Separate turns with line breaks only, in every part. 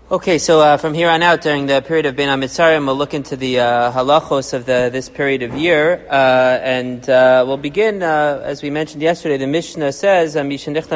Okay, so from here on out, during the period of Bein HaMitzarim, we'll look into the halachos of this period of year, and we'll begin, as we mentioned yesterday. The Mishnah says, that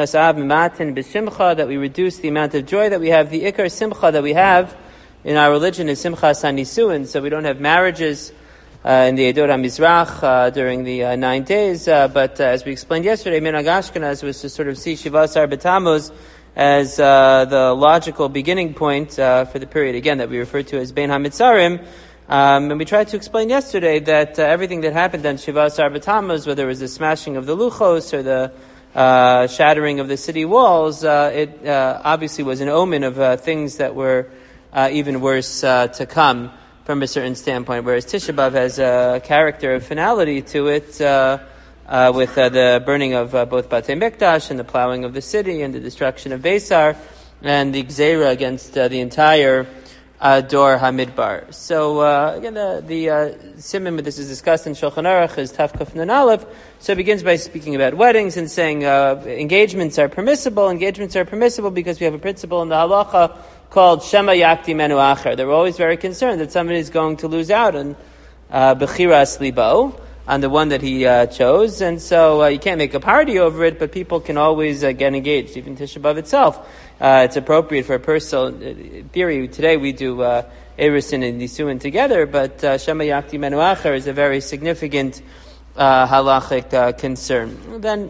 we reduce the amount of joy that we have. The ikar simcha that we have in our religion is simchas hanisuin, so we don't have marriages in the Edot HaMizrach during the 9 days, but as we explained yesterday, Minhag Ashkenaz was to sort of see Shiva Asar B'Tammuz as the logical beginning point for the period, again, that we refer to as Bein HaMitzarim. And we tried to explain yesterday that everything that happened on Shiva Asar B'Tammuz, whether it was the smashing of the luchos or the shattering of the city walls, it obviously was an omen of things that were even worse to come from a certain standpoint, whereas Tisha B'Av has a character of finality to it, with the burning of both Batei Mikdash and the plowing of the city and the destruction of Beisar and the Gzeira against the entire Dor HaMidbar. So again, the siman this is discussed in Shulchan Aruch is Taf Kuf Nun Aleph. So it begins by speaking about weddings and saying engagements are permissible. Engagements are permissible because we have a principle in the halacha called Shema Yakti Menu Acher. They were always very concerned that somebody is going to lose out on Bechiras Libo, on the one that he chose, and so you can't make a party over it, but people can always get engaged. Even Tisha B'Av itself, it's appropriate for a personal theory. Today we do Erusin and Nisuin together, but Shema Yakti Menu Acher is a very significant halachic concern. Then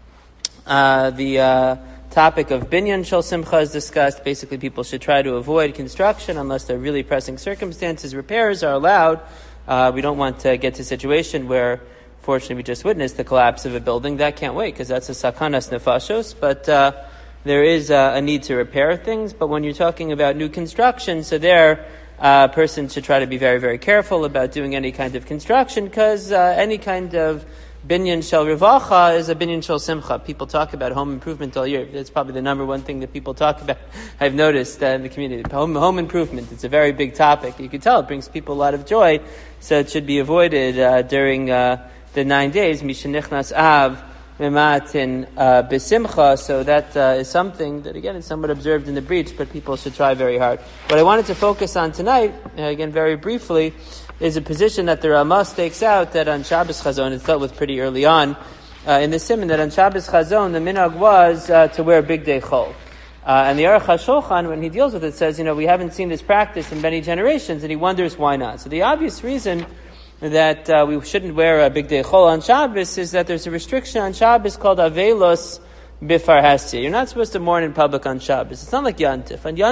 the topic of Binyan Shel Simcha is discussed. Basically, people should try to avoid construction unless they're really pressing circumstances. Repairs are allowed. We don't want to get to a situation where, fortunately, we just witnessed the collapse of a building. That can't wait, because that's a sakanas nefashos. But there is a need to repair things. But when you're talking about new construction, so there, a person should try to be very, very careful about doing any kind of construction, because any kind of binyan shel revacha is a binyan shel simcha. People talk about home improvement all year. That's probably the number one thing that people talk about. I've noticed in the community. Home improvement, it's a very big topic. You can tell it brings people a lot of joy, so it should be avoided during the 9 days. Mishenichnas av mematin besimcha. So that is something that, again, is somewhat observed in the breach, but people should try very hard. What I wanted to focus on tonight, again, very briefly, is a position that the Ramah stakes out that on Shabbos Chazon, it's dealt with pretty early on in the Siman, that on Shabbos Chazon, the minhag was to wear big day chol. And the Aruch HaShulchan, when he deals with it, says, we haven't seen this practice in many generations, and he wonders why not. So the obvious reason that we shouldn't wear a big day chol on Shabbos is that there's a restriction on Shabbos called avelos bifarhasia. You're not supposed to mourn in public on Shabbos. It's not like Yantif. On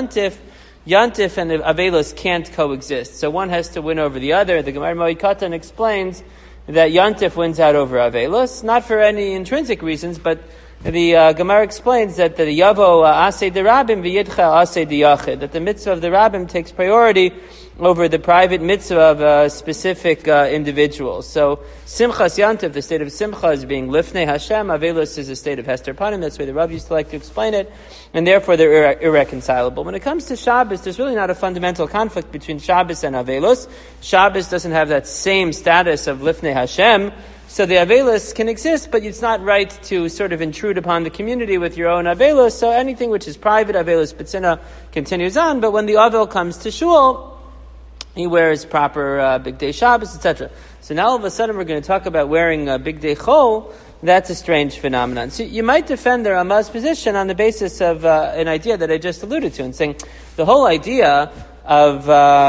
Yantif and Avelos can't coexist. So one has to win over the other. The Gemara Moed Katan explains that Yantif wins out over Avelos, not for any intrinsic reasons, but the Gemara explains that the Yavo Aseh de Rabim v'Yidcha Aseh de Yachid, that the mitzvah of the Rabbim takes priority over the private mitzvah of a specific individual. So Simchas Yantif, the state of Simcha, is being Lifnei Hashem. Avelos is a state of Hester Panim. That's the way the Rav used to like to explain it. And therefore they're irreconcilable. When it comes to Shabbos, there's really not a fundamental conflict between Shabbos and Avelos. Shabbos doesn't have that same status of Lifnei Hashem. So the Avelos can exist, but it's not right to sort of intrude upon the community with your own Avelos. So anything which is private, Avelos B'tzina, continues on. But when the Avel comes to Shul, he wears proper Big Day Shabbos, etc. So now all of a sudden we're going to talk about wearing Big Day Chol. That's a strange phenomenon. So you might defend the Ramah's position on the basis of an idea that I just alluded to, and saying the whole idea of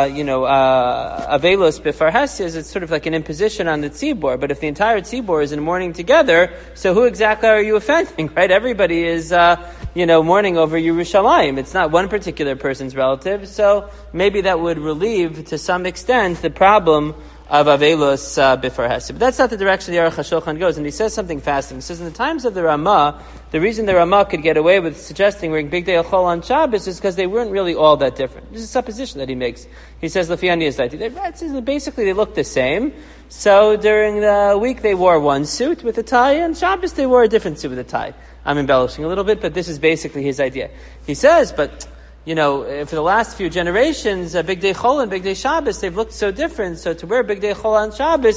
Avelos Bifarhasia is it's sort of like an imposition on the tzibor. But if the entire tzibor is in mourning together, so who exactly are you offending, right? Everybody is mourning over Yerushalayim. It's not one particular person's relative, so maybe that would relieve to some extent the problem of Avelos Bifarhasia. But that's not the direction the Aruch HaShulchan goes. And he says something fascinating. He says in the times of the Ramah, the reason the Ramah could get away with suggesting wearing Big Day Chol on Shabbos is because they weren't really all that different. This is a supposition that he makes. He says, basically they look the same. So during the week they wore one suit with a tie, and Shabbos they wore a different suit with a tie. I'm embellishing a little bit, but this is basically his idea. He says, but for the last few generations, Big Day Chol and Big Day Shabbos, they've looked so different. So to wear Big Day Chol on Shabbos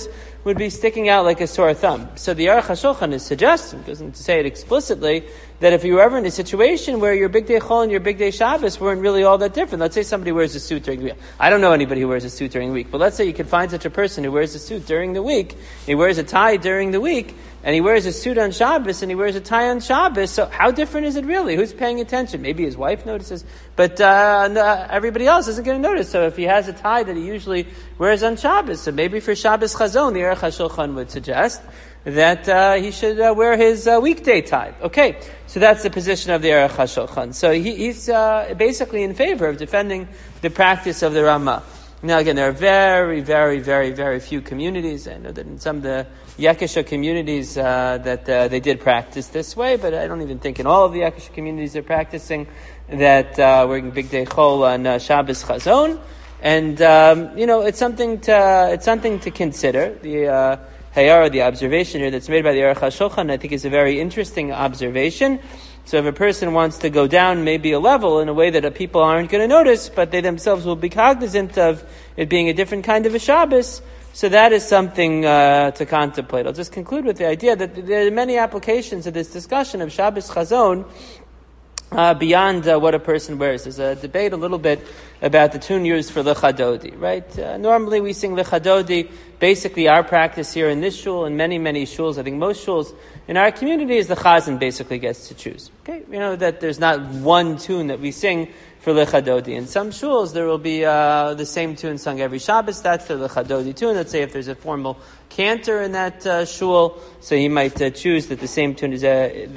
would be sticking out like a sore thumb. So the Aruch HaShulchan is suggesting, doesn't say it explicitly, that if you were ever in a situation where your Big Day Chol and your Big Day Shabbos weren't really all that different, let's say somebody wears a suit during the week. I don't know anybody who wears a suit during the week, but let's say you could find such a person who wears a suit during the week, he wears a tie during the week, and he wears a suit on Shabbos, and he wears a tie on Shabbos. So how different is it really? Who's paying attention? Maybe his wife notices, but everybody else isn't going to notice. So if he has a tie that he usually wears on Shabbos, so maybe for Shabbos Chazon, the Aruch HaShulchan would suggest that he should wear his weekday tie. Okay, so that's the position of the Aruch HaShulchan. So he's basically in favor of defending the practice of the Ramah. Now again, there are very, very, very, very few communities. I know that in some of the Yakisha communities that they did practice this way, but I don't even think in all of the Yakisha communities they're practicing that wearing Big Day Chol on Shabbos Chazon. And it's something to consider. The Hayara, the observation here that's made by the Aruch HaShulchan, I think is a very interesting observation. So if a person wants to go down maybe a level in a way that people aren't going to notice, but they themselves will be cognizant of it being a different kind of a Shabbos, so that is something to contemplate. I'll just conclude with the idea that there are many applications of this discussion of Shabbos Chazon beyond what a person wears. There's a debate a little bit about the tune used for Lechadodi, right? Normally we sing Lechadodi. Basically our practice here in this shul and many, many shuls, I think most shuls in our community, is the Chazan basically gets to choose. Okay? That there's not one tune that we sing for Lechadodi. In some shuls there will be the same tune sung every Shabbos. That's the Lechadodi tune. Let's say if there's a formal cantor in that shul, so he might choose that the same tune is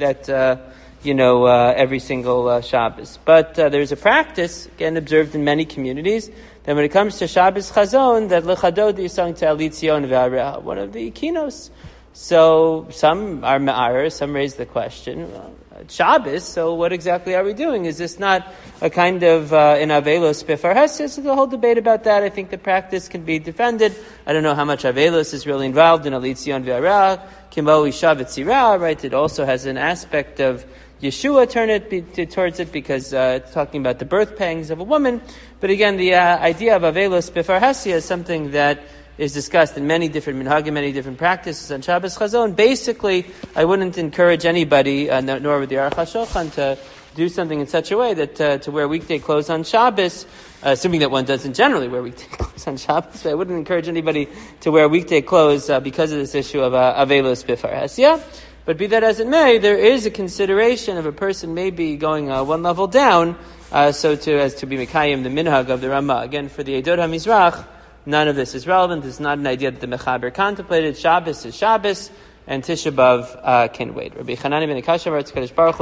every single Shabbos. But there's a practice, again observed in many communities, that when it comes to Shabbos Chazon, that Lechadodi is sung to Alitzion V'Areha, one of the kinos. So some are me'arer, some raise the question, Shabbos, so what exactly are we doing? Is this not a kind of in Avelos Bifar Hesed? So the whole debate about that, I think the practice can be defended. I don't know how much Avelos is really involved in Alitzion V'Areha, Kimo Isha V'Tzira, right? It also has an aspect of Yeshua towards it because it's talking about the birth pangs of a woman. But again, the idea of Avelos Bifar Hesed is something that is discussed in many different minhagim, many different practices on Shabbos Chazon. Basically, I wouldn't encourage anybody, nor would the Aruch HaShulchan, to do something in such a way that to wear weekday clothes on Shabbos, assuming that one doesn't generally wear weekday clothes on Shabbos. But I wouldn't encourage anybody to wear weekday clothes because of this issue of Avelos Bifar Hesed. But be that as it may, there is a consideration of a person maybe going one level down, as to be Mekayim, the minhag of the Ramah. Again, for the Eidot HaMizrach, none of this is relevant. It's not an idea that the Mechaber contemplated. Shabbos is Shabbos, and Tisha B'Av can wait. Rabbi Chanani ben Akasha, Baruch Hu